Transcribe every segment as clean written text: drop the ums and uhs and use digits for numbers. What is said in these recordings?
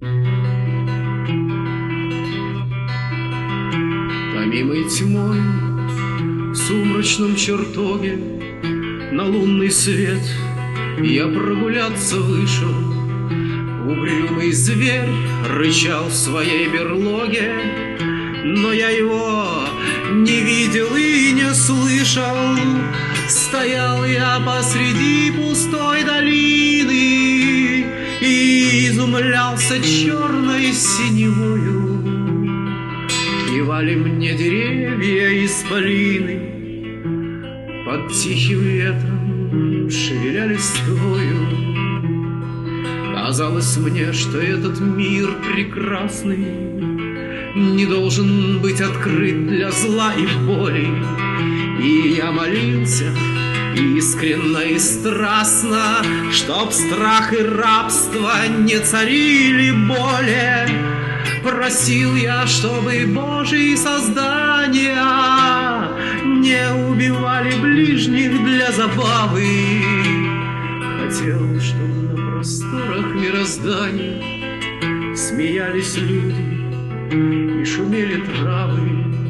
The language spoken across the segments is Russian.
Томимой тьмой в сумрачном чертоге на лунный свет я прогуляться вышел. Угрюмый зверь рычал в своей берлоге, но я его не видел и не слышал. Стоял я посреди пустой долины и изумлялся черной синевою. Кивали мне деревья исполины, под тихим ветром шевеля листвою. Казалось мне, что этот мир прекрасный не должен быть открыт для зла и боли. И я молился искренно и страстно, чтоб страх и рабство не царили более. Просил я, чтобы Божьи создания не убивали ближних для забавы. Хотел, чтобы на просторах мироздания смеялись люди и шумели травы.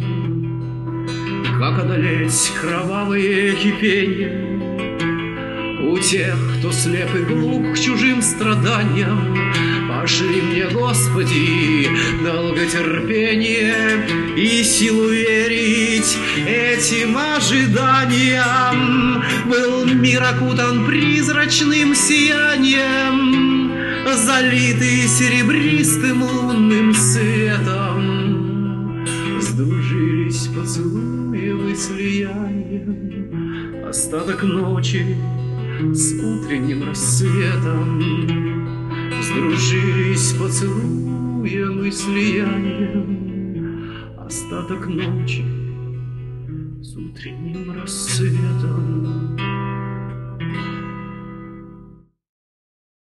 Как одолеть кровавые кипенья у тех, кто слеп и глух к чужим страданиям? Пошли мне, Господи, долготерпение и силу верить этим ожиданиям. Был мир окутан призрачным сиянием, залитый серебристым лунным светом. Сдружились поцелуем и слиянием остаток ночи с утренним рассветом. Сдружились поцелуем и слиянием остаток ночи с утренним рассветом.